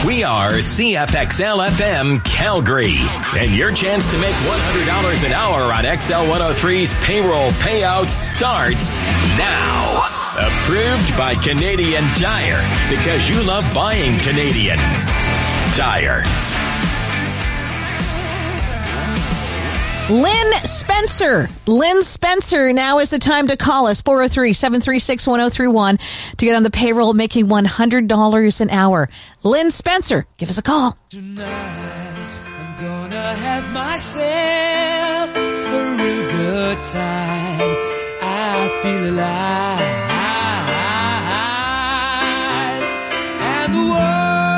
We are CFXL-FM Calgary. And your chance to make $100 an hour on XL103's payroll payout starts now. Approved by Canadian Tire, because you love buying Canadian Tire. Lynn Spencer, now is the time to call us, 403-736-1031, to get on the payroll making $100 an hour. Lynn Spencer, give us a call. Tonight, I'm gonna have myself a real good time. I feel alive. And the world,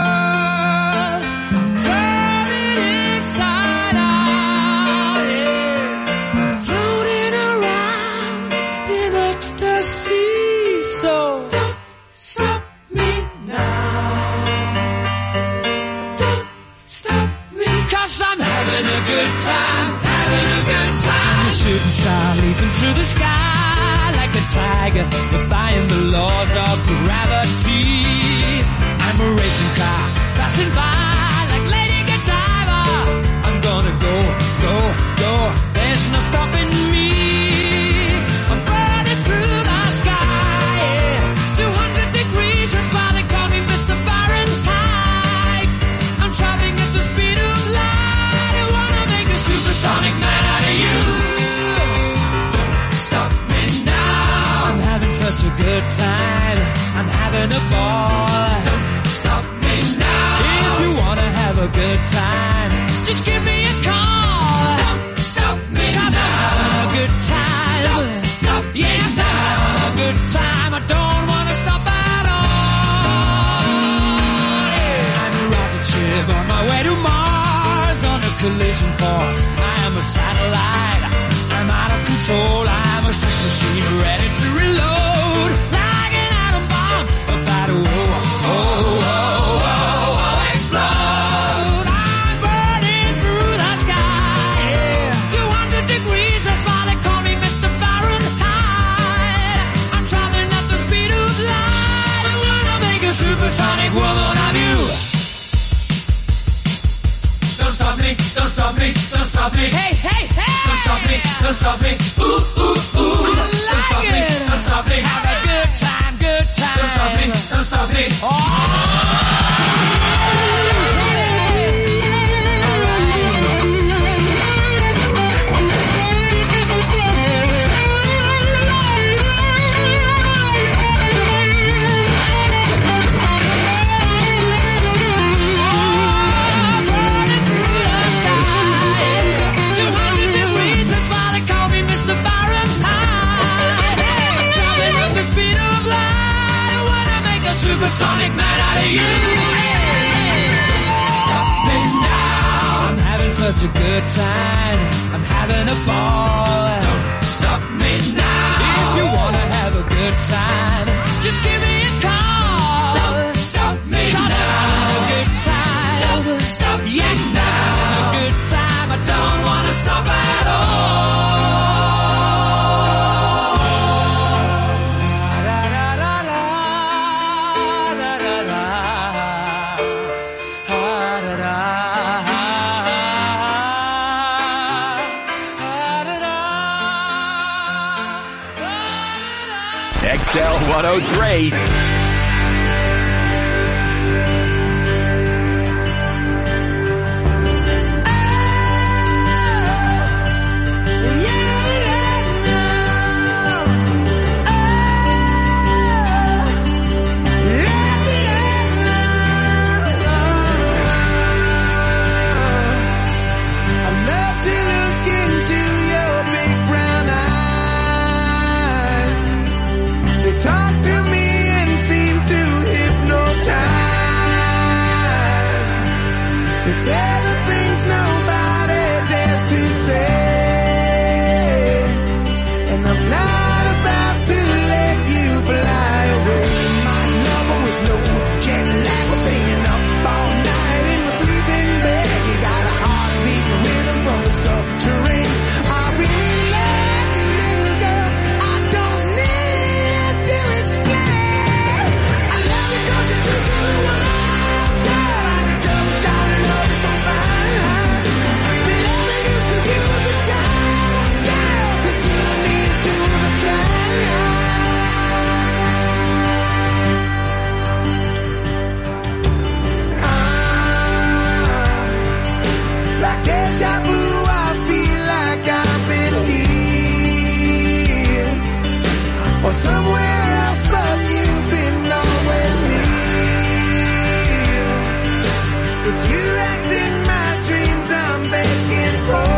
I'm turning inside out, yeah. I'm floating around in ecstasy, so don't stop me now. Don't stop me, 'cause I'm having a good time, I'm a shooting star leaping through the sky like a tiger, defying the laws of gravity. I'm a racing car passing by like Lady Godiva. I'm gonna go. There's no stopping me. I'm burning through the sky, yeah. 200 degrees, that's why they call me Mr. Fahrenheit. I'm traveling at the speed of light. I wanna make a supersonic man out of you. Don't stop me now. I'm having such a good time. I'm having a ball. Don't stop me now. If you wanna have a good time, just give me a call. Don't stop me now. I'm having a good time. Don't stop me now. I'm having a good time. I don't wanna stop at all. Yeah. I'm a rocket ship on my way to Mars on a collision course. I am a satellite. I'm out of control. I'm a sex machine ready to reload. Like an atom bomb about to explode. I'm burning through the sky, yeah. 200 degrees, that's why they call me Mr. Fahrenheit. I'm traveling at the speed of light. I'm gonna make a supersonic woman of you. Don't stop me, don't stop me, don't stop me. Hey, hey, hey! Don't stop me, don't stop me. Ooh, ooh, ooh. Don't stop me, don't stop me. Have a good time, good time. Don't stop me, don't stop me. Supersonic man out of you. Stop me now. I'm having such a good time. I'm having a ball. Don't stop me now. If you wanna have a good time, just give me a call. Don't stop me now. I'm having a good time. Don't stop me now. I'm having a good time. I don't wanna stop at all. XL103. Talk to me and seem to hypnotize. They say the things nobody dares to say, and I'm not about to let you fly away. My number with no jet lag was staying up all night in my sleeping bed. You got a heartbeat rhythm from the subterranean. I really love you, little girl. I don't need to explain. I love you 'cause you do so well, girl. I It's you that's in my dreams I'm begging for.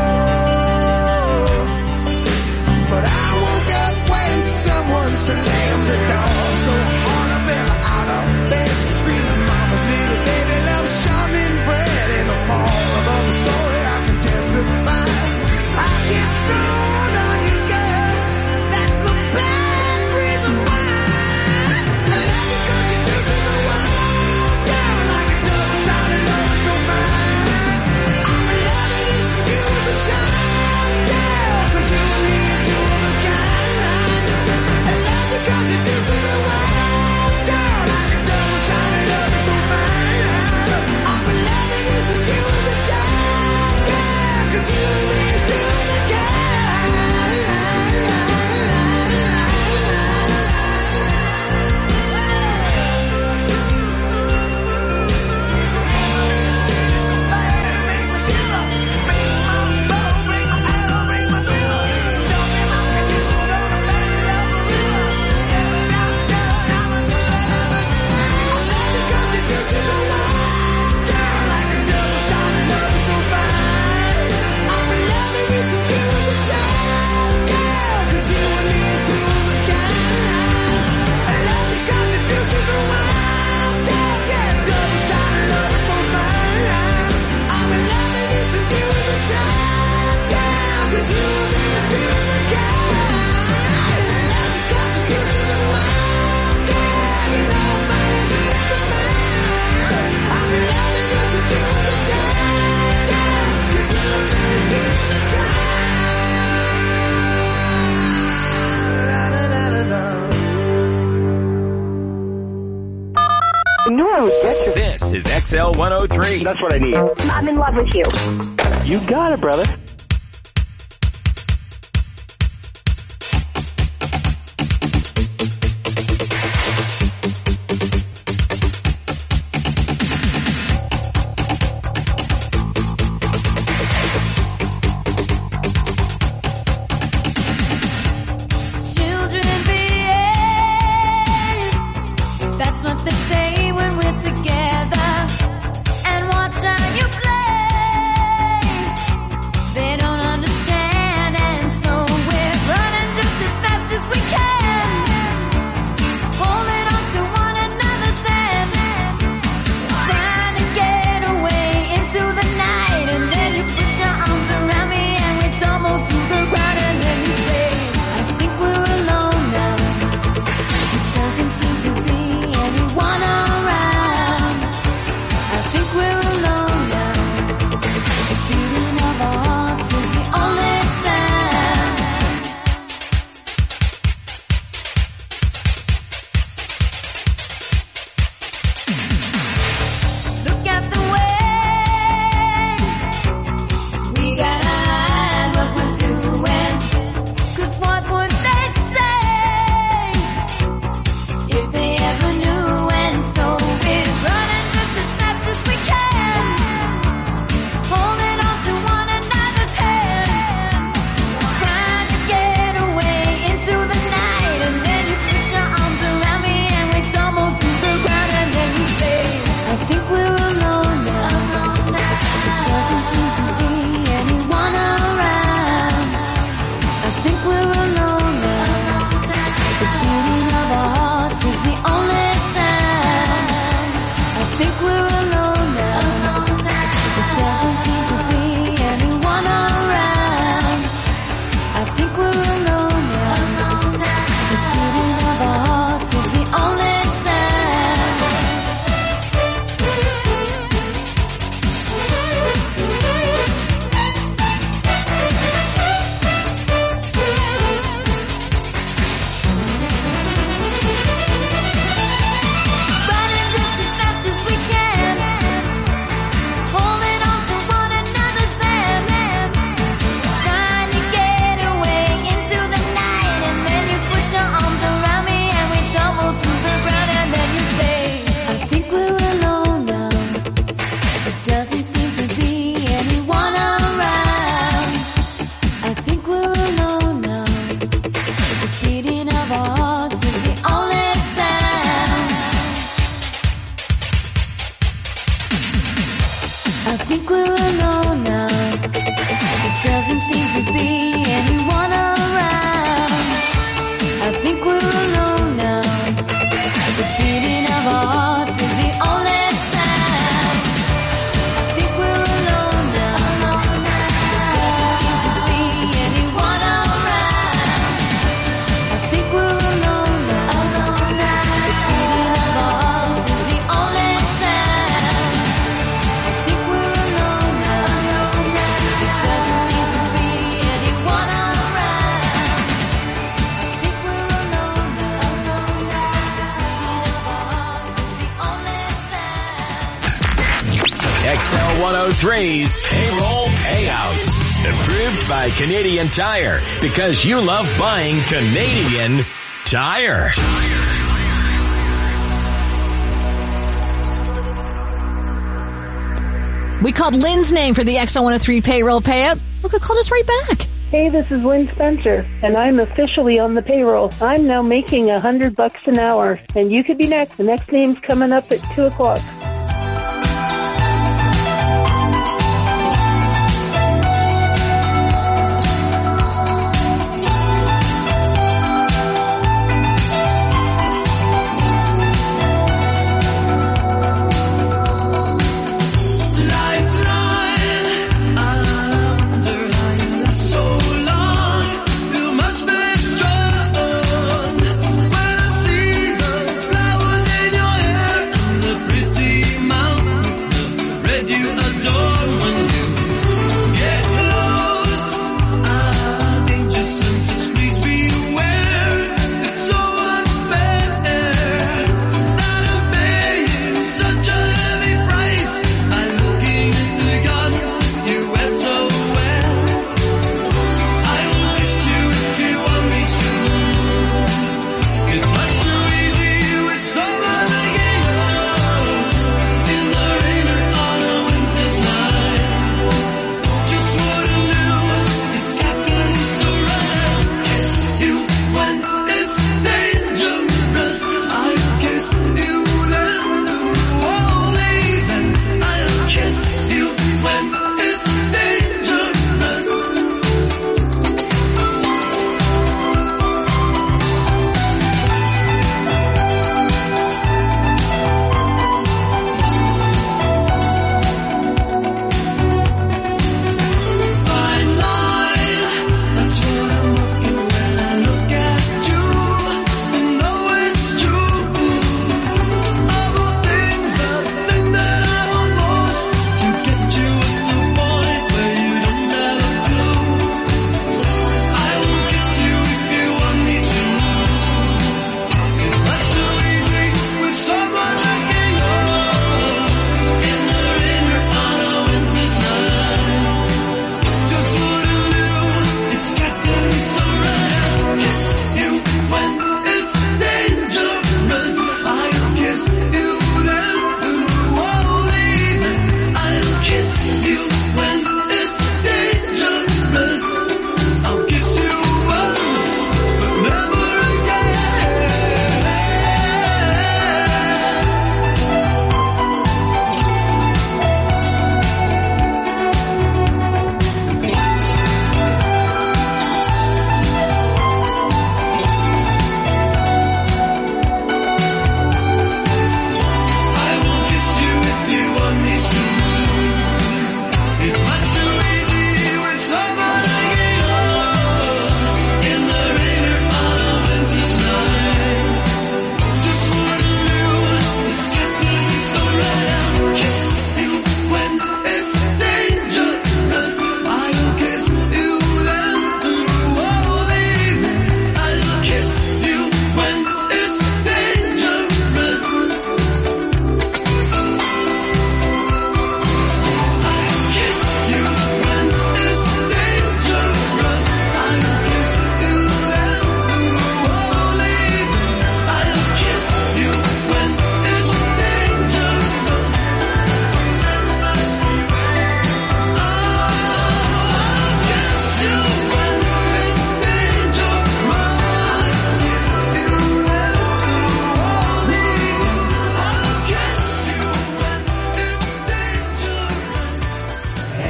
But I woke up when someone slammed the door. So hard I fell out of bed, screaming mama's little baby love shortening bread. In the moral of the story I can testify, I get stoned on you, girl. That's the best reason why. I love you 'cause you do to the world, girl, like a double-sided love so fine. I'm in love and it's you as a child, girl, 'cause you and me is two of a kind. I love you 'cause you do to the world, girl, like a double-sided love so fine. I'm in love and it's you as a child, girl, 'cause you and me is two of a kind. This is XL 103. That's what I need. I'm in love with you. You got it, brother. Children behave. That's what they say when we're together. And watch how you play. They I think we're alone now. There doesn't seem to be anyone around. I think we're alone now. The beating of our hearts is the only sound. I think we're alone now. There doesn't seem to be anyone around. I think we're alone now. The beating of our hearts is the only sound. I think we're alone now. There doesn't seem to be anyone around. I think we're alone now. XL 103's payroll payout. Approved by Canadian Tire because you love buying Canadian Tire. We called Lynn's name for the XL 103 payroll payout. Look, it called us right back. Hey, this is Lynn Spencer, and I'm officially on the payroll. I'm now making $100 an hour, and you could be next. The next name's coming up at 2 o'clock.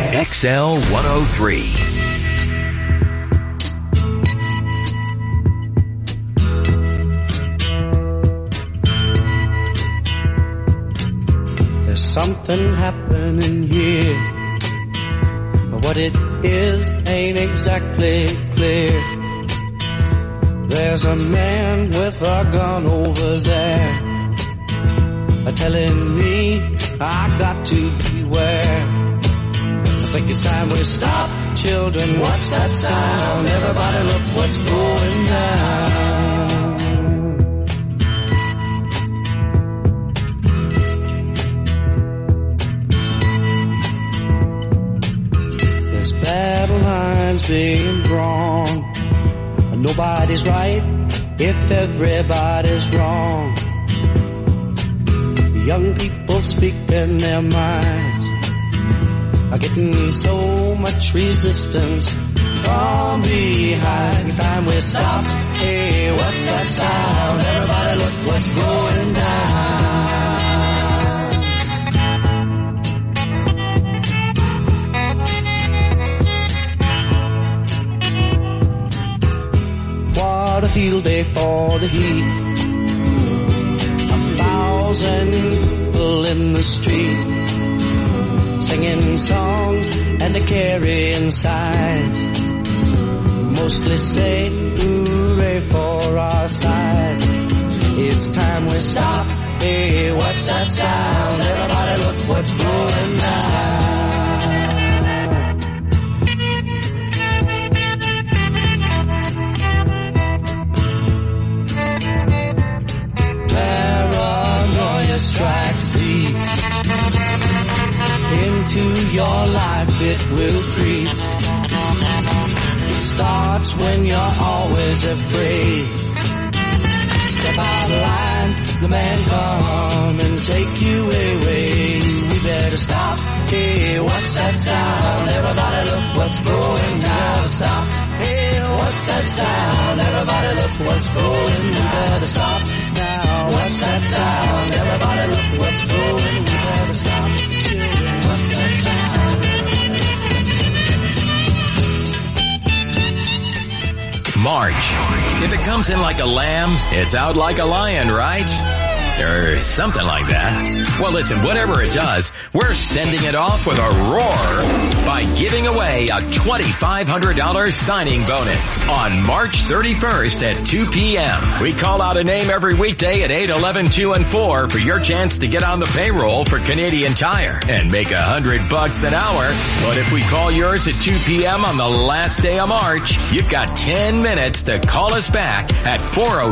XL 103. There's something happening here, but what it is ain't exactly clear. There's a man with a gun over there, telling me I got to beware. I think it's time we stop, children. What's that sound? Everybody look what's going down. There's battle lines being drawn. Nobody's right if everybody's wrong. Young people speaking their minds are getting so much resistance from behind. Time we stop. Hey, what's that sound? Everybody look what's going down. What a field day for the heat. 1,000 people in the street, singing songs and a carrying signs, mostly say hooray for our side. It's time we stop. Hey, what's that sound? Everybody look what's going down. Strikes deep into your life, it will creep. It starts when you're always afraid. Step out of line, the man come and take you away. We better stop. Hey, what's that sound? Everybody look what's going down. Stop. Hey, what's that sound? Everybody look what's going. We better stop now. What's that sound? Everybody look what's going. We better stop. What's that sound? March. If it comes in like a lamb, it's out like a lion, right? Or something like that. Well, listen, whatever it does, we're sending it off with a roar by giving away a $2,500 signing bonus on March 31st at 2 p.m. We call out a name every weekday at 8, 11, 2, and 4 for your chance to get on the payroll for Canadian Tire and make $100 an hour. But if we call yours at 2 p.m. on the last day of March, you've got 10 minutes to call us back at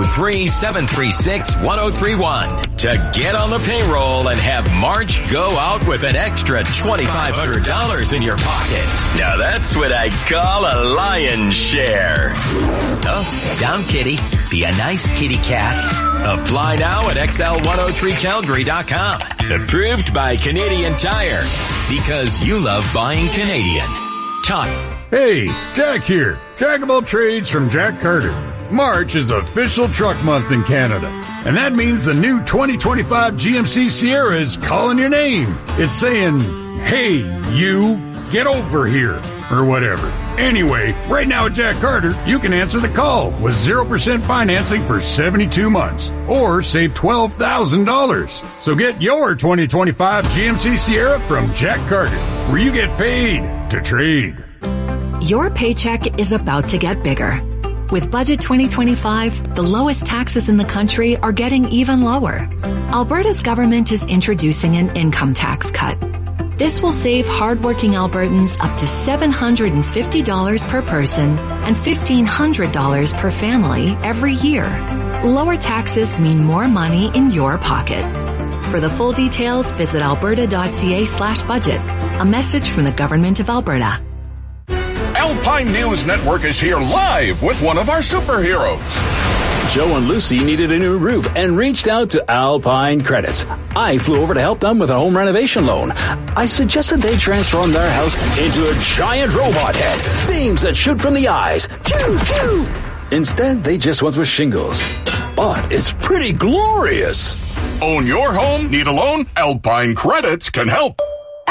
403-736-1031. To get on the payroll and have March go out with an extra $2,500 in your pocket. Now that's what I call a lion's share. Oh, down kitty. Be a nice kitty cat. Apply now at XL103Calgary.com. Approved by Canadian Tire. Because you love buying Canadian. Todd. Hey, Jack here. Jack of all trades from Jack Carter. March is official truck month in Canada, and that means the new 2025 GMC Sierra is calling your name. It's saying, hey, you, get over here, or whatever. Anyway, right now at Jack Carter, you can answer the call with 0% financing for 72 months, or save $12,000. So get your 2025 GMC Sierra from Jack Carter, where you get paid to trade. Your paycheck is about to get bigger. With Budget 2025, the lowest taxes in the country are getting even lower. Alberta's government is introducing an income tax cut. This will save hardworking Albertans up to $750 per person and $1,500 per family every year. Lower taxes mean more money in your pocket. For the full details, visit alberta.ca/budget. A message from the Government of Alberta. Alpine News Network is here live with one of our superheroes. Joe and Lucy needed a new roof and reached out to Alpine Credits. I flew over to help them with a home renovation loan. I suggested they transform their house into a giant robot head, beams that shoot from the eyes. Pew, pew. Instead, they just went with shingles. But it's pretty glorious. Own your home? Need a loan? Alpine Credits can help.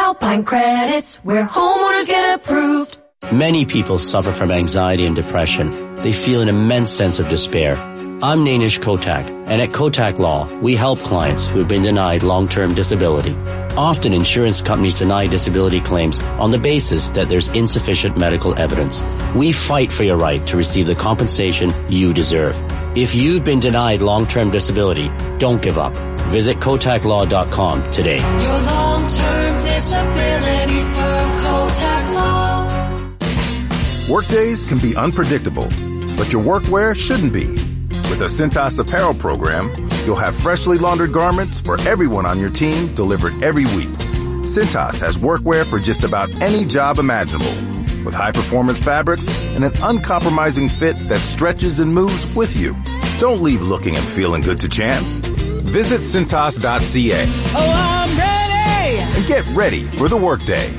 Alpine Credits, where homeowners get approved. Many people suffer from anxiety and depression. They feel an immense sense of despair. I'm Nainish Kotak, and at Kotak Law, we help clients who have been denied long-term disability. Often insurance companies deny disability claims on the basis that there's insufficient medical evidence. We fight for your right to receive the compensation you deserve. If you've been denied long-term disability, don't give up. Visit KotakLaw.com today. Your long-term disability firm, Kotak Law. Workdays can be unpredictable, but your workwear shouldn't be. With a Cintas apparel program, you'll have freshly laundered garments for everyone on your team delivered every week. Cintas has workwear for just about any job imaginable, with high-performance fabrics and an uncompromising fit that stretches and moves with you. Don't leave looking and feeling good to chance. Visit Cintas.ca. Oh, I'm ready! And get ready for the workday.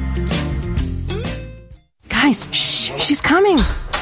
Guys, shh, she's coming.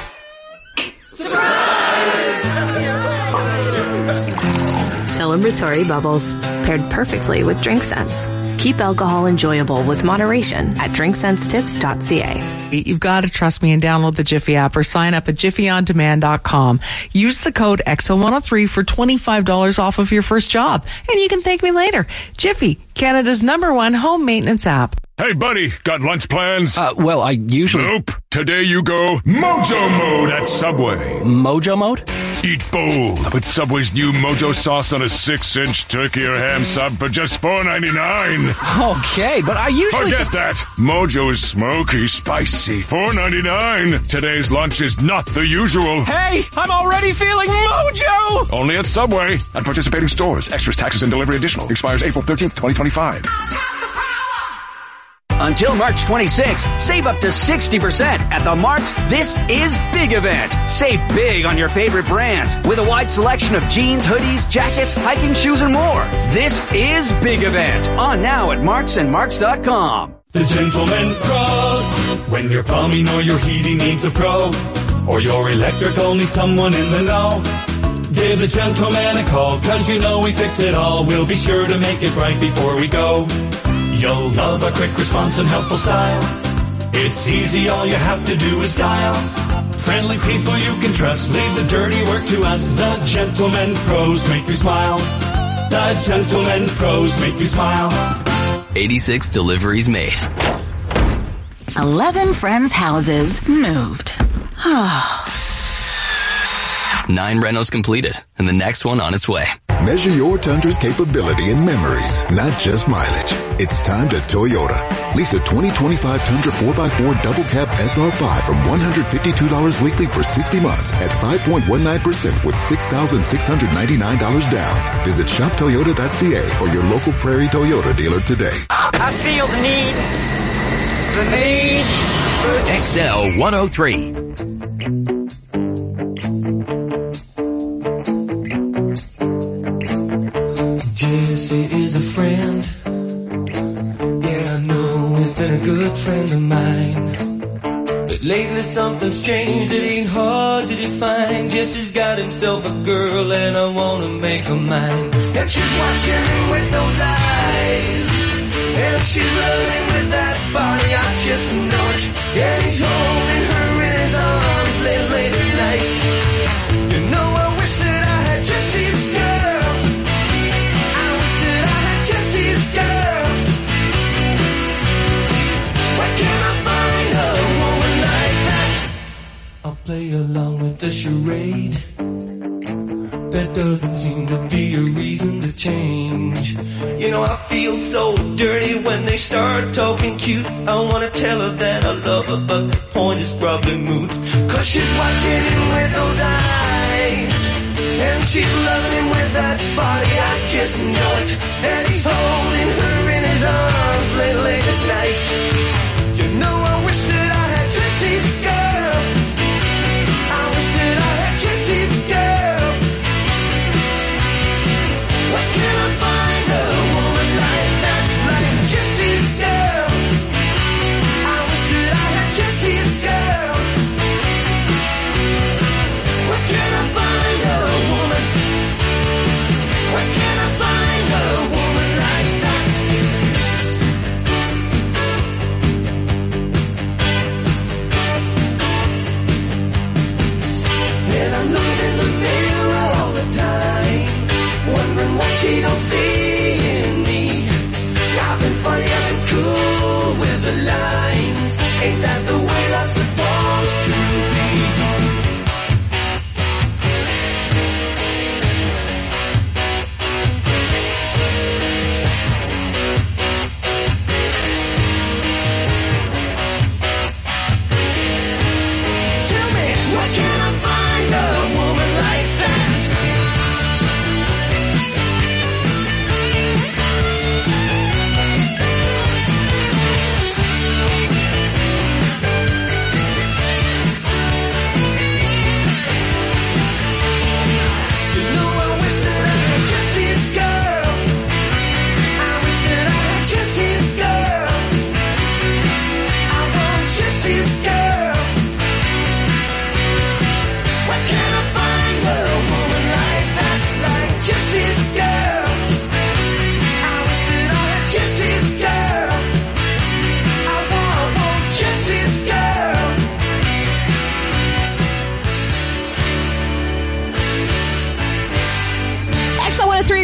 Celebratory bubbles, paired perfectly with Drink Sense. Keep alcohol enjoyable with moderation at drinksense-tips.ca. You've got to trust me and download the Jiffy app or sign up at jiffyondemand.com. Use the code EXO103 for $25 off of your first job, and you can thank me later. Jiffy, Canada's #1 home maintenance app. Hey, buddy, got lunch plans? Well, I usually... Nope. Today you go Mojo Mode at Subway. Mojo Mode? Eat bold with Subway's new Mojo sauce on a 6-inch turkey or ham sub for just $4.99. Okay, but I usually... Forget that. Mojo's smoky, spicy, $4.99. Today's lunch is not the usual. Hey, I'm already feeling Mojo! Only at Subway. At participating stores. Extras, taxes, and delivery additional. Expires April 13th, 2025. Until March 26th, save up to 60% at the Mark's This Is Big event. Save big on your favorite brands with a wide selection of jeans, hoodies, jackets, hiking shoes, and more. This is Big event. On now at Marks and Marks.com. The Gentleman Pros. When your plumbing or your heating needs a pro, or your electrical needs someone in the know, give the Gentleman a call, 'cause you know we fix it all. We'll be sure to make it right before we go. You'll love our quick response and helpful style. It's easy, all you have to do is dial. Friendly people you can trust, leave the dirty work to us. The Gentlemen Pros make you smile. The Gentlemen Pros make you smile. 86 deliveries made. 11 friends' houses moved. 9 renos completed, and the next one on its way. Measure your Tundra's capability in memories, not just mileage. It's time to Toyota. Lease a 2025 Tundra 4x4 double cab SR5 from $152 weekly for 60 months at 5.19% with $6,699 down. Visit shoptoyota.ca or your local Prairie Toyota dealer today. I feel the need. The need. XL 103. Jesse is a friend. Yeah, I know he's been a good friend of mine. But lately something's changed, it ain't hard to define. Jesse's got himself a girl and I wanna make her mine. And she's watching him with those eyes, and she's loving with that body, I just know it. And he's holding her in his arms late at night. You know, I wish that I had Jesse's girl. I wish that I had Jesse's girl. Where can I find a woman like that? I'll play along with the charade. There doesn't seem to be a reason to change. You know, I feel so dirty when they start talking cute. I wanna tell her that I love her, but the point is probably moot. 'Cause she's watching him with those eyes, and she's loving him with that body, I just know it. And he's holding her in his arms late at night. You know, I wish that I had Jesse's girl. I wish that I had Jesse's girl. Where can I find a woman like that, like Jesse's girl? I wish that I had Jesse's girl. Where can I find a woman? Where can I find a woman like that?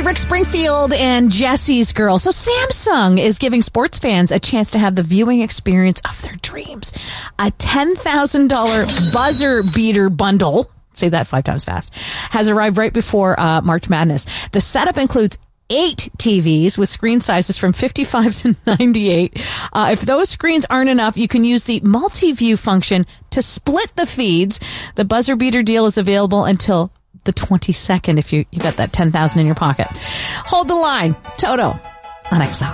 Rick Springfield and Jesse's Girl. So Samsung is giving sports fans a chance to have the viewing experience of their dreams. A $10,000 buzzer beater bundle, say that 5 times fast, has arrived right before March Madness. The setup includes 8 TVs with screen sizes from 55 to 98. If those screens aren't enough, you can use the multi-view function to split the feeds. The buzzer beater deal is available until the 22nd if you got that 10,000 in your pocket. Hold the line. Toto on XL.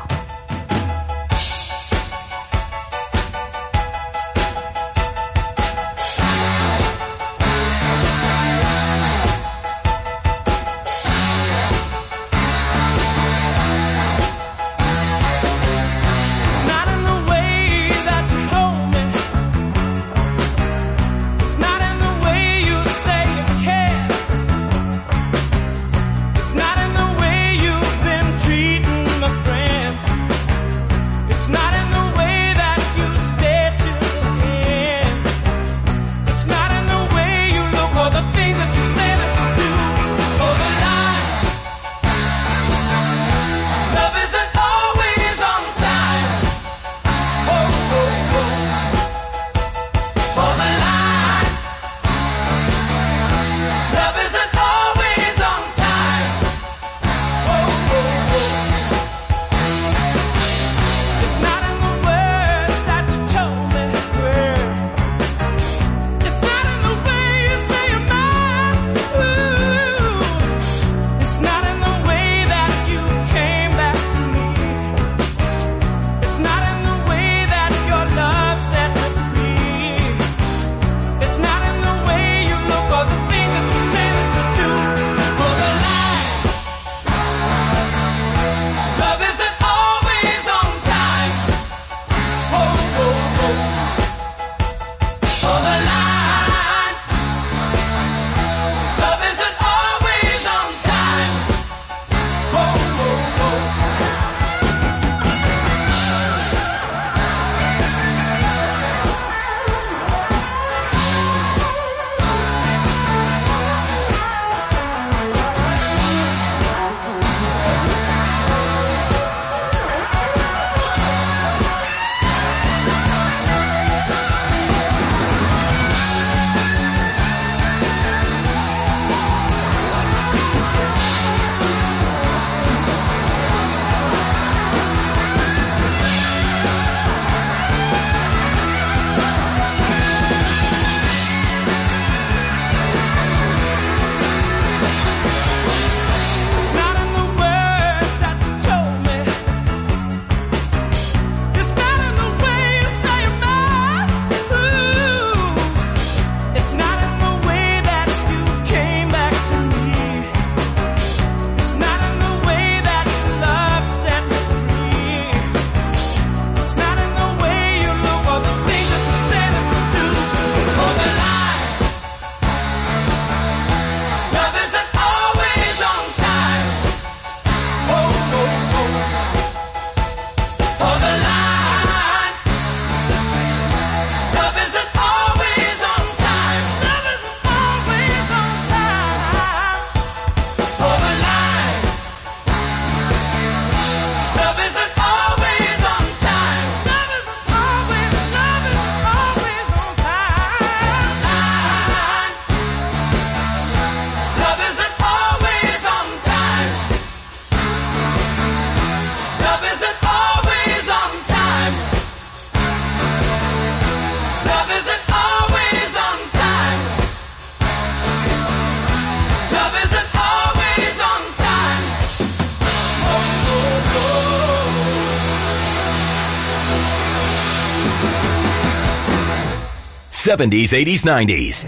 '70s, '80s, '90s.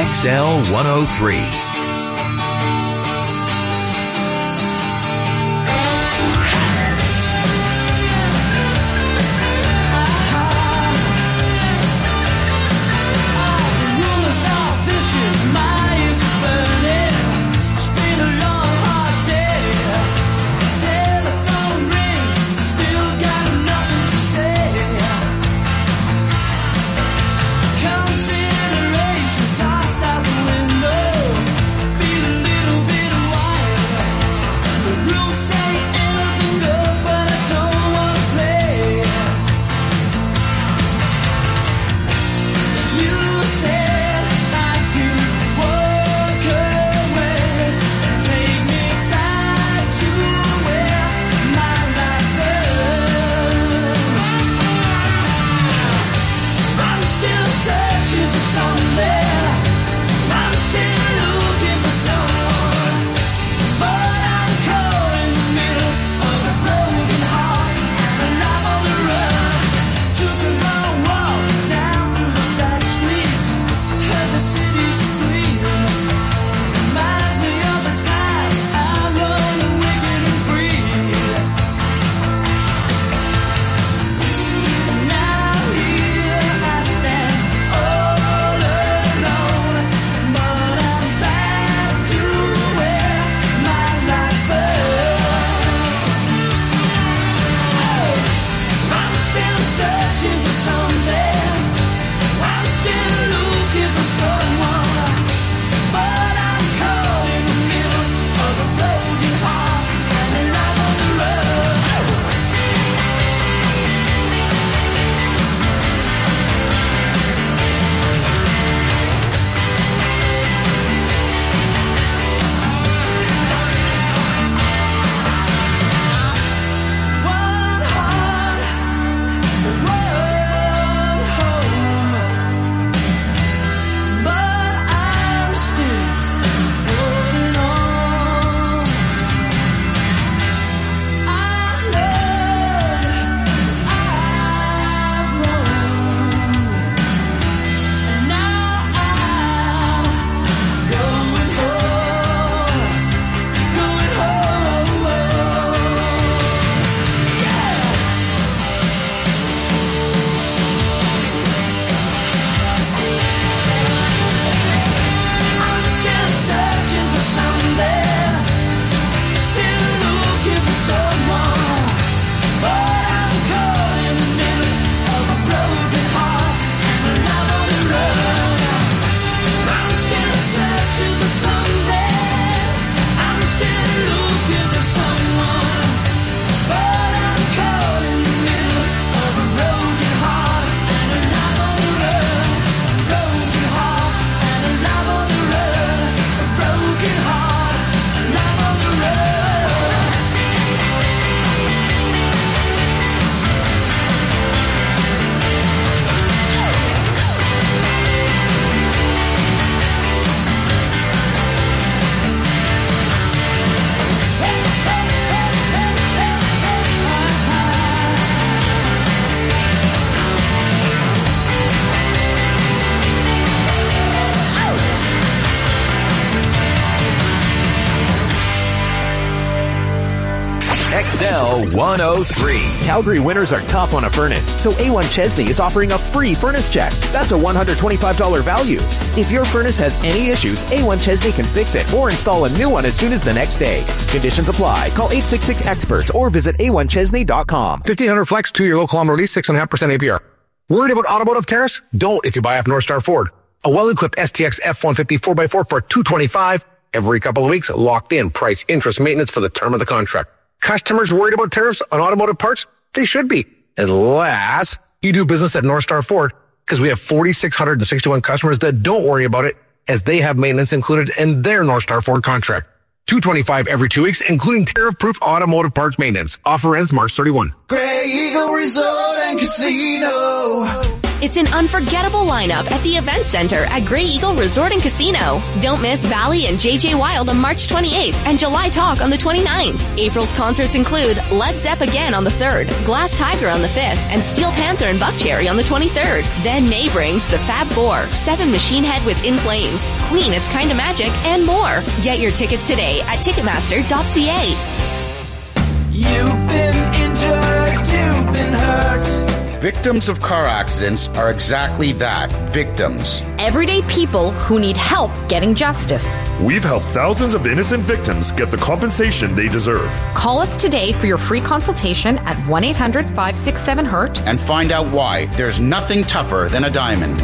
XL 103. Considerations tossed out the window. searching for something. I'm still looking for someone, but I'm caught in the middle of a broken heart and I'm on the road. One heart, one home, but I'm still holding on. I know I've wrong, and now I'm going home, going home. I'm still searching for something, still looking for someone, but I'm caught in the middle of a broken heart and I'm on the road. I'm still searching for something, I'm still looking for someone, but I'm caught in the middle of a broken heart and I'm on the road. Broken heart and I'm on the road. A broken heart and I'm on the road. XL 103. Calgary winters are tough on a furnace, so A1 Chesney is offering a free furnace check. That's a $125 value. If your furnace has any issues, A1 Chesney can fix it or install a new one as soon as the next day. Conditions apply. Call 866-EXPERTS or visit a1chesney.com. 1500 Flex, 2-year low kilometer lease, 6.5% APR. Worried about automotive tariffs? Don't if you buy off North Star Ford. A well-equipped STX F-150 4x4 for $225 every couple of weeks. Locked in price, interest, maintenance for the term of the contract. Customers worried about tariffs on automotive parts? They should be. Unless you do business at North Star Ford, because we have 4,661 customers that don't worry about it, as they have maintenance included in their North Star Ford contract. $225 every 2 weeks, including tariff-proof automotive parts maintenance. Offer ends March 31. Grey Eagle Resort and Casino. It's an unforgettable lineup at the Event Center at Grey Eagle Resort and Casino. Don't miss Valley and JJ Wild on March 28th and July Talk on the 29th. April's concerts include Led Zepp again on the 3rd, Glass Tiger on the 5th, and Steel Panther and Buckcherry on the 23rd. Then May brings the Fab Four, 7 Machine Head with In Flames, Queen It's Kinda Magic, and more. Get your tickets today at Ticketmaster.ca. You've been injured, you've been hurt. Victims of car accidents are exactly that, victims. Everyday people who need help getting justice. We've helped thousands of innocent victims get the compensation they deserve. Call us today for your free consultation at 1-800-567-HURT. And find out why there's nothing tougher than a diamond.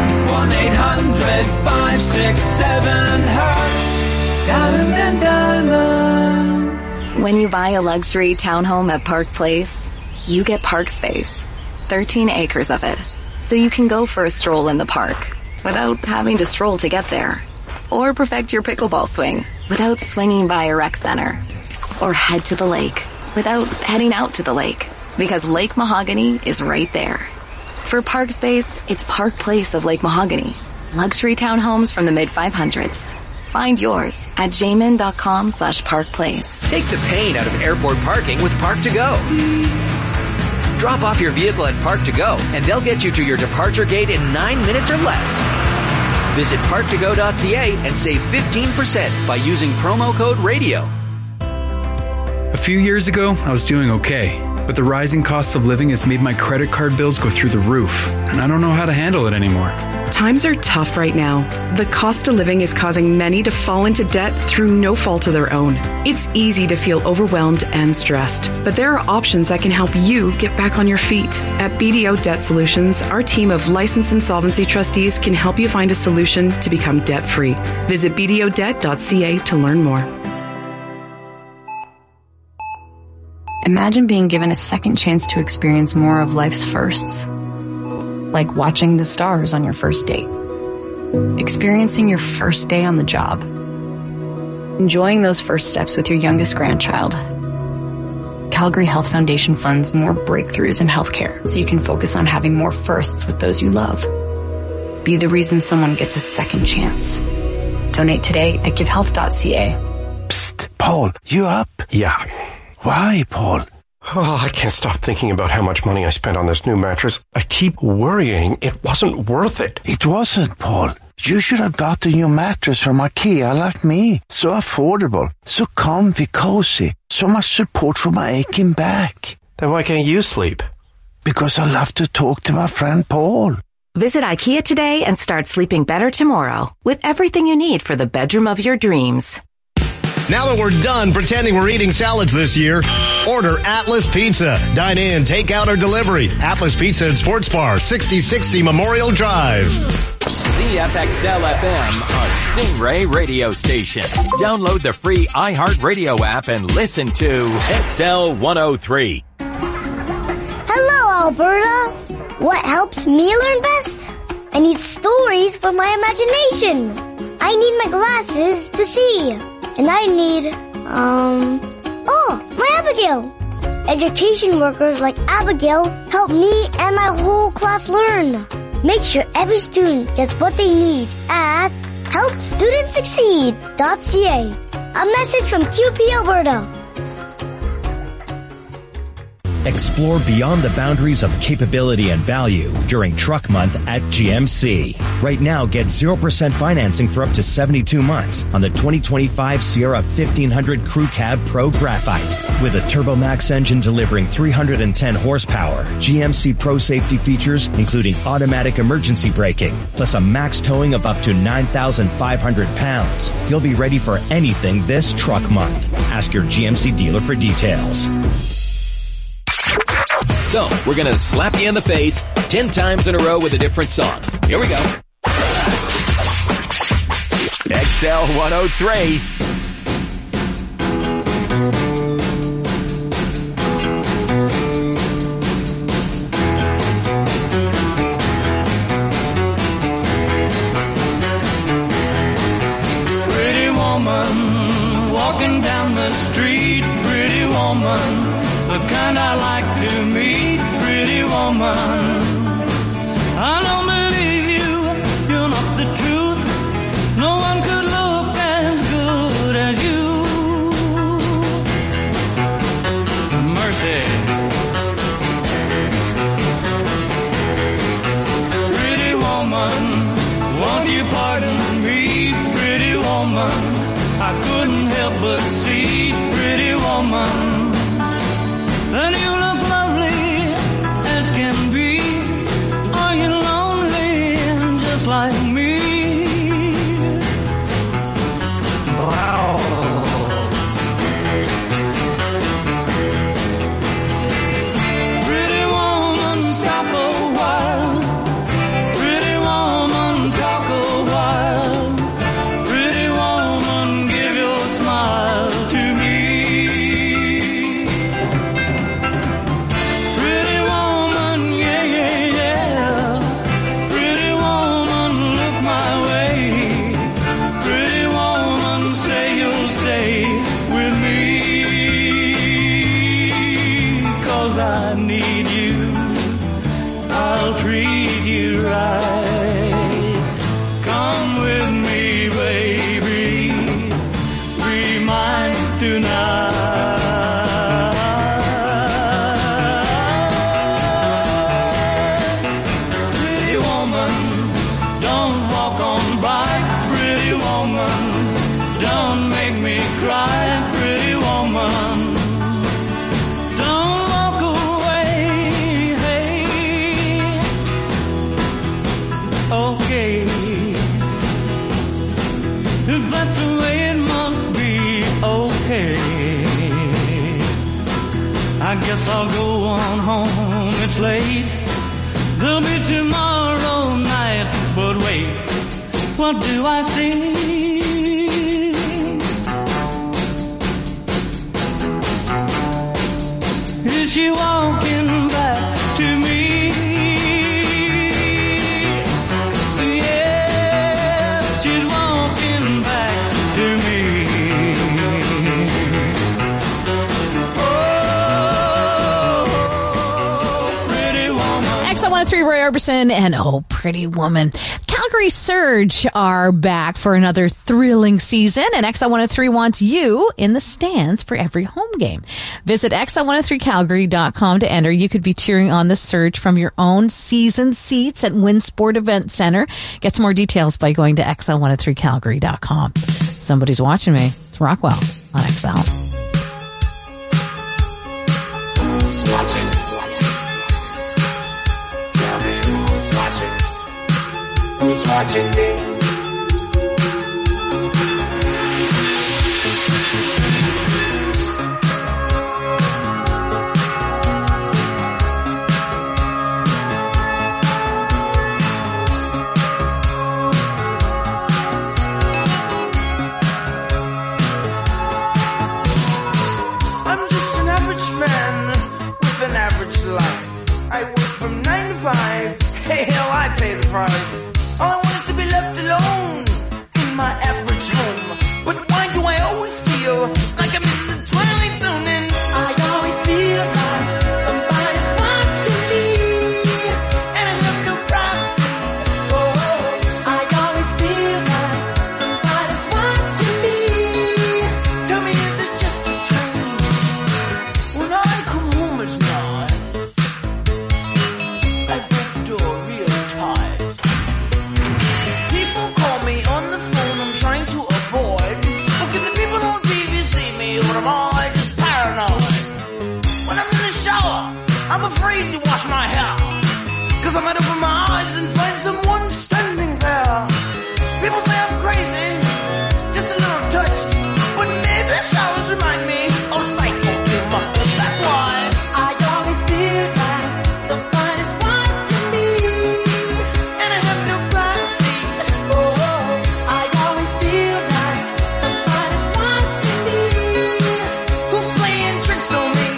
1-800-567-HURT. Diamond and Diamond. When you buy a luxury townhome at Park Place, you get park space. 13 acres of it. So you can go for a stroll in the park without having to stroll to get there. Or perfect your pickleball swing without swinging by a rec center. Or head to the lake without heading out to the lake. Because Lake Mahogany is right there. For park space, it's Park Place of Lake Mahogany. Luxury townhomes from the mid-500s. Find yours at jamin.com/parkplace. Take the pain out of airport parking with Park to Go. Drop off your vehicle at Park to Go, and they'll get you to your departure gate in 9 minutes or less. Visit parktogo.ca and save 15% by using promo code RADIO. A few years ago, I was doing okay. But the rising cost of living has made my credit card bills go through the roof, and I don't know how to handle it anymore. Times are tough right now. The cost of living is causing many to fall into debt through no fault of their own. It's easy to feel overwhelmed and stressed, but there are options that can help you get back on your feet. At BDO Debt Solutions, our team of licensed insolvency trustees can help you find a solution to become debt-free. Visit bdodebt.ca to learn more. Imagine being given a second chance to experience more of life's firsts. Like watching the stars on your first date. Experiencing your first day on the job. Enjoying those first steps with your youngest grandchild. Calgary Health Foundation funds more breakthroughs in healthcare so you can focus on having more firsts with those you love. Be the reason someone gets a second chance. Donate today at givehealth.ca. Psst, Paul, you up? Yeah. Why, Paul? Oh, I can't stop thinking about how much money I spent on this new mattress. I keep worrying it wasn't worth it. It wasn't, Paul. You should have got a new mattress from IKEA like me. So affordable, so comfy, cozy, so much support for my aching back. Then why can't you sleep? Because I love to talk to my friend Paul. Visit IKEA today and start sleeping better tomorrow with everything you need for the bedroom of your dreams. Now that we're done pretending we're eating salads this year, order Atlas Pizza. Dine in, take out, or delivery. Atlas Pizza and Sports Bar, 6060 Memorial Drive. ZFXL FM, a Stingray radio station. Download the free iHeartRadio app and listen to XL 103. Hello, Alberta. What helps me learn best? I need stories for my imagination. I need my glasses to see. And I need, my Abigail. Education workers like Abigail help me and my whole class learn. Make sure every student gets what they need at helpstudentsucceed.ca. A message from QP Alberta. Explore beyond the boundaries of capability and value during Truck Month at GMC. Right now, get 0% financing for up to 72 months on the 2025 Sierra 1500 Crew Cab Pro Graphite. With a TurboMax engine delivering 310 horsepower, GMC Pro safety features including automatic emergency braking, plus a max towing of up to 9,500 pounds. You'll be ready for anything this Truck Month. Ask your GMC dealer for details. So, we're going to slap you in the face 10 times in a row with a different song. Here we go. XL 103. Pretty woman, walking down the street, pretty woman. The kind I like to meet, pretty woman. I don't believe you, you're not the truth. No one could look as good as you. Mercy. Pretty woman, won't you pardon me, pretty woman. I couldn't help but see, pretty woman. And you look lovely as can be. Are you lonely just like me? Wow. Pretty woman, stop a while. Pretty woman, talk a while. Pretty woman, give your smile to me. I need you, I'll treat you right. Come with me, baby, be mine tonight. Pretty woman, don't walk on by. Pretty woman, don't make me cry. Pretty woman, don't walk away. guess I'll go on home, it's late. There'll be tomorrow night, but wait, what do I see? Is she walking back to me? Yeah, she's walking back to me. X103, Roy Orbison, and Oh, Pretty Woman. Calgary Surge are back for another thrilling season, and X103 wants you in the stands for every home game. Visit X103Calgary.com to enter. You could be cheering on the Surge from your own season seats at Winsport Event Center. Get some more details by going to X103Calgary.com. Somebody's watching me. It's Rockwell on XL. Watching. Who's watching me? I'm just an average man with an average life. I work from 9 to 5. Hey, hell, I pay the price. All I want is to be left alone in my average home. But why do I always feel like I'm in the twilight zone? And I always feel like somebody's watching me, and I have no privacy. Oh, I always feel like somebody's watching me. Tell me, is it just a dream? When I come home at night, I break the door real tight. People call me on the phone, I'm trying to avoid. Because the people on TV see me, or am I just paranoid? When I'm in the shower, I'm afraid to wash my hair. Cause I might open my eyes and find someone standing there. People say I'm crazy, just a little touched. But maybe showers remind me of psycho too much. That's why I always feel like somebody's watching me, and I have no privacy. Oh, I always feel like somebody's watching me. Who's playing tricks on me?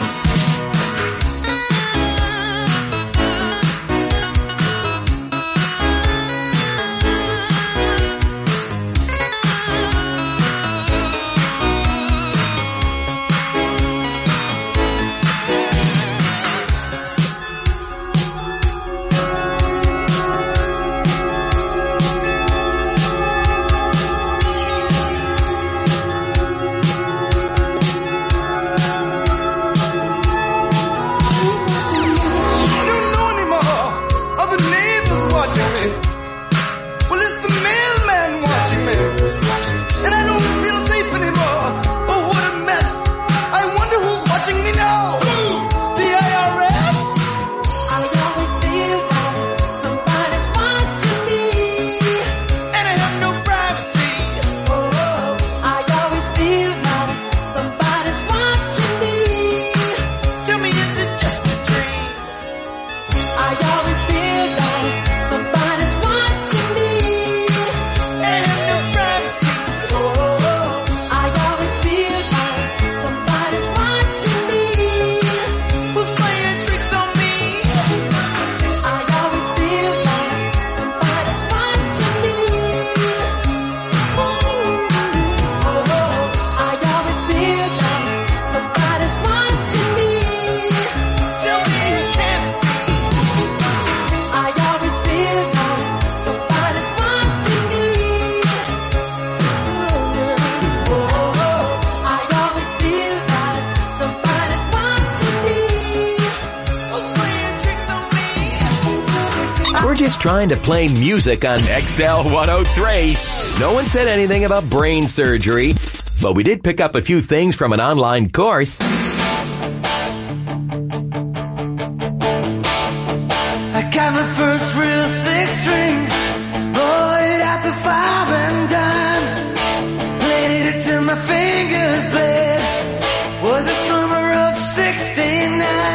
I don't know anymore. Are the neighbors watching me? Well, it's the mailman watching me. And I don't feel safe anymore. Oh, what a mess. I wonder who's watching me now. The IRS? I always feel like somebody's watching me, and I have no privacy. Oh, I always feel like somebody's watching me. Tell me, is it just a dream? I always feel like somebody's watching me, and I have no privacy. Oh, I always feel like somebody's watching me. Who's playing tricks on me? I always feel like somebody's watching me. Oh, I always feel like somebody's watching me. Tell me it can't be. I always feel like somebody's watching me. I always feel like somebody's watching me. Who's playing tricks on me? We're just trying to play music on XL 103. No one said anything about brain surgery, but we did pick up a few things from an online course. I got my first real six string, bought it at the 5 and dime, played it till my fingers bled. Was the summer of '69.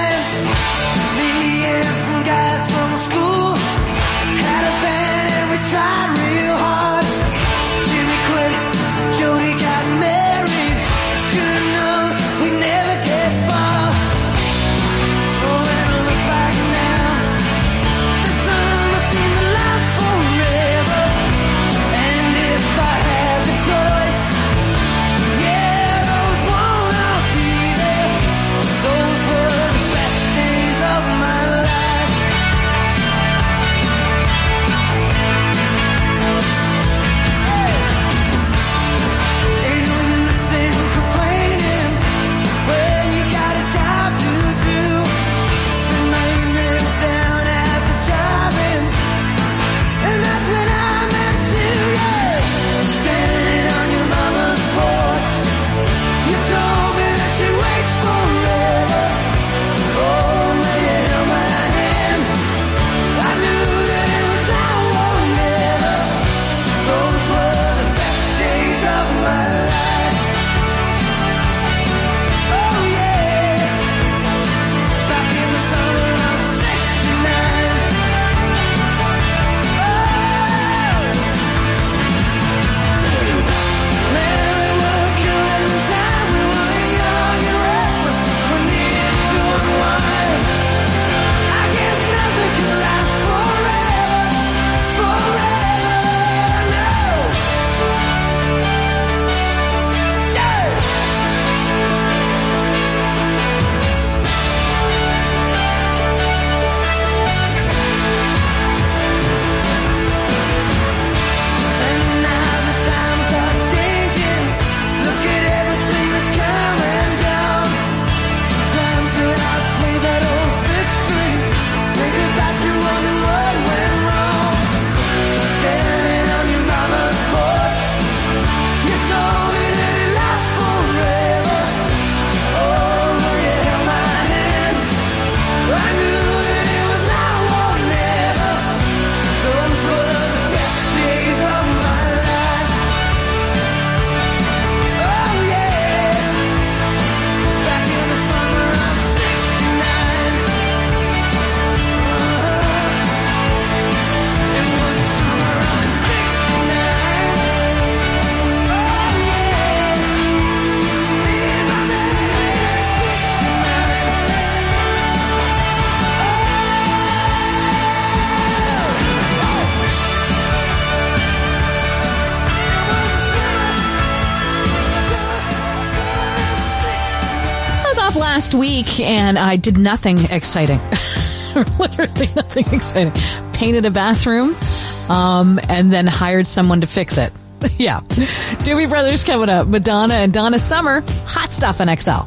last week and I did nothing exciting. Literally nothing exciting. Painted a bathroom, and then hired someone to fix it. Yeah. Doobie Brothers coming up. Madonna and Donna Summer. Hot stuff on XL.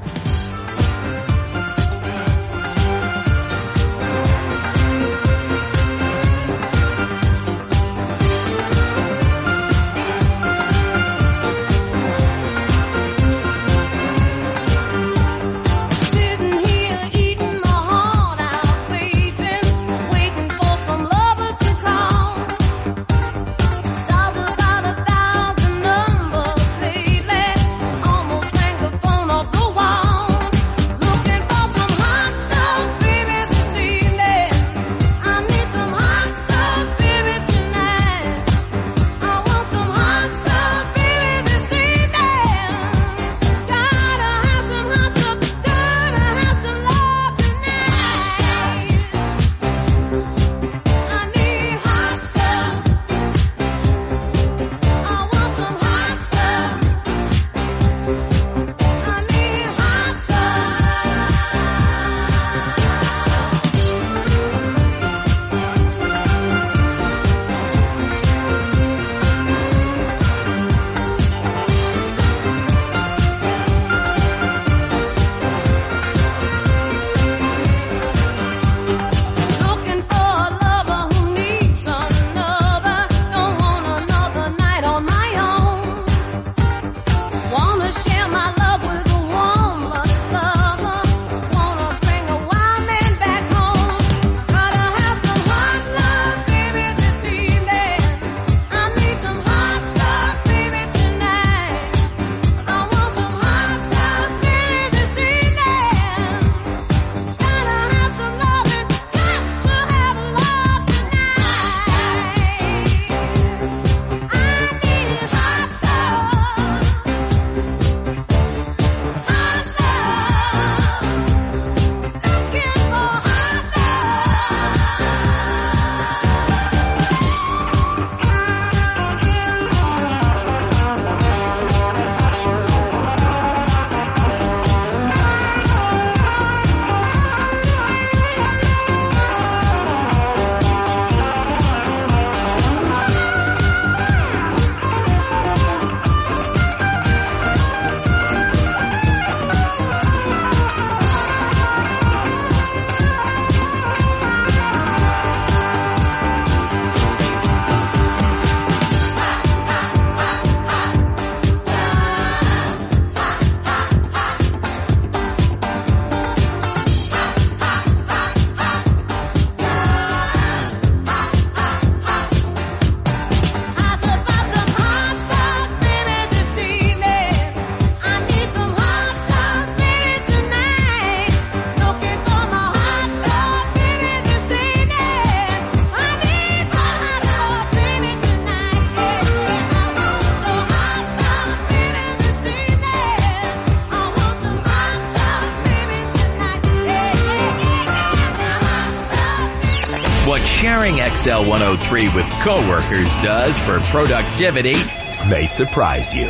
What sharing XL 103 with coworkers does for productivity may surprise you.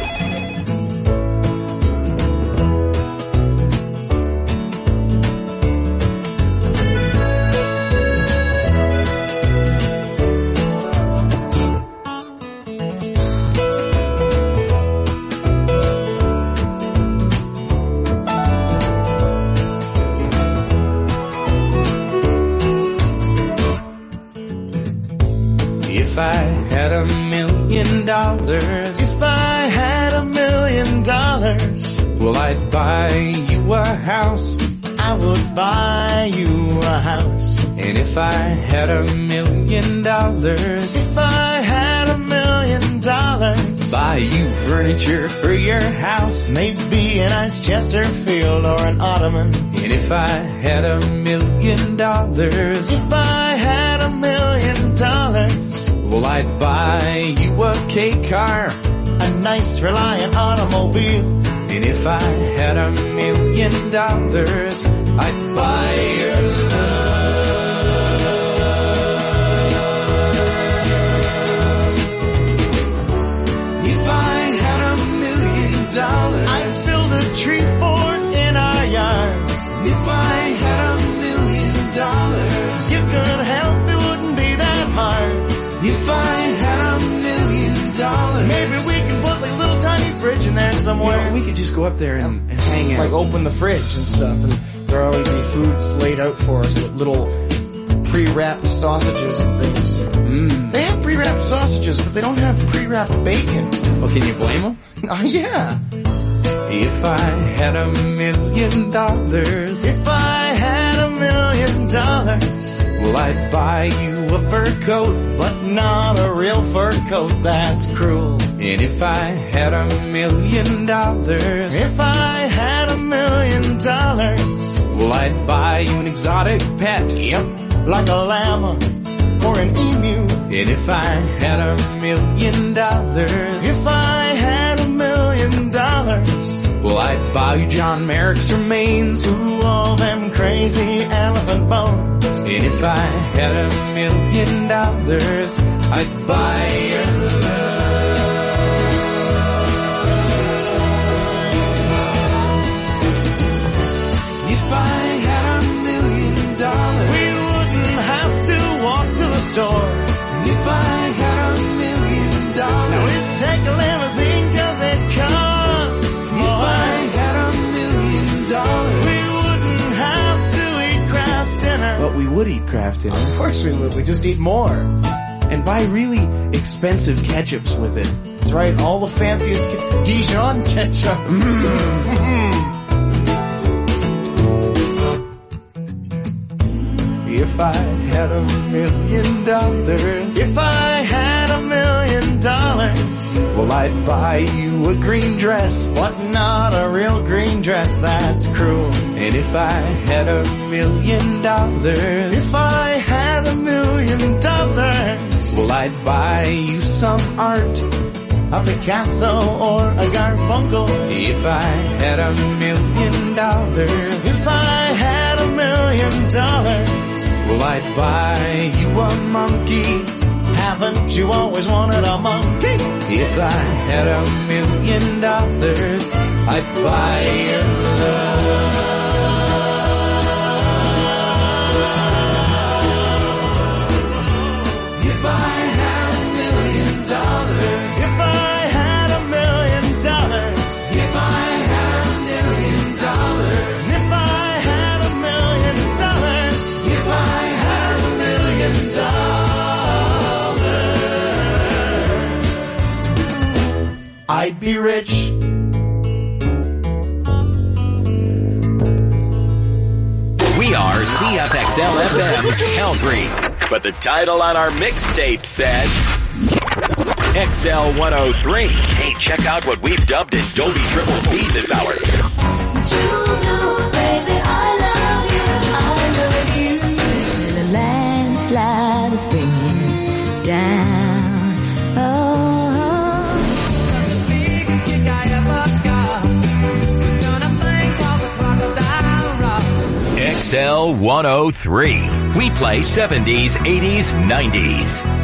If I had $1 million, if I had $1 million, well, I'd buy you a house. I would buy you a house. And if I had $1 million, if I had $1 million, buy you furniture for your house, maybe a nice Chesterfield or an ottoman. And if I had $1 million, if I had $1 million, well, I'd buy you a K car, a nice Reliant automobile. And if I had $1 million, I'd buy your love. If I had $1 million, I'd build a tree fort in our yard. somewhere. We could just go up there and hang out. Like open the fridge and stuff, and there'll always be foods laid out for us with little pre-wrapped sausages and things. They have pre-wrapped sausages, but they don't have pre-wrapped bacon. Well, can you blame them? Yeah. If I had $1 million, If I had $1 million, well, I'd buy you a fur coat, but not a real fur coat, that's cruel. And if I had $1 million, If I had $1 million, well, I'd buy you an exotic pet. Yep, like a llama or an emu. And if I had $1 million, If I had $1 million, well, I'd buy you John Merrick's remains. Ooh, all them crazy elephant bones. And if I had $1 million, I'd buy your love. If I had $1 million, we wouldn't have to walk to the store. If I had $1 million, now we'd take a limousine 'cause it costs more. If I had $1 million, we wouldn't have to eat Kraft dinner. But we would eat Kraft dinner. Of course we would. We just eat more. And buy really expensive ketchups with it. That's right. All the fanciest Dijon ketchup. If I had $1 million, If I had $1 million, well, I'd buy you a green dress, but not a real green dress, that's cruel. And if I had $1 million, If I had $1 million, well, I'd buy you some art, a Picasso or a Garfunkel. If I had $1 million, If I had $1 million, well, I'd buy you a monkey. Haven't you always wanted a monkey? If I had $1 million, I'd buy your love. If I had $1 million, if I had $1 million, if I had $1 million, if I had $1 million, if I had $1 million, I'd be rich. We are CFXL-FM Calgary. But the title on our mixtape said XL 103. Hey, check out what we've dubbed in Dolby Triple Speed this hour. The landslide bringing down. XL 103. We play 70s, 80s, 90s.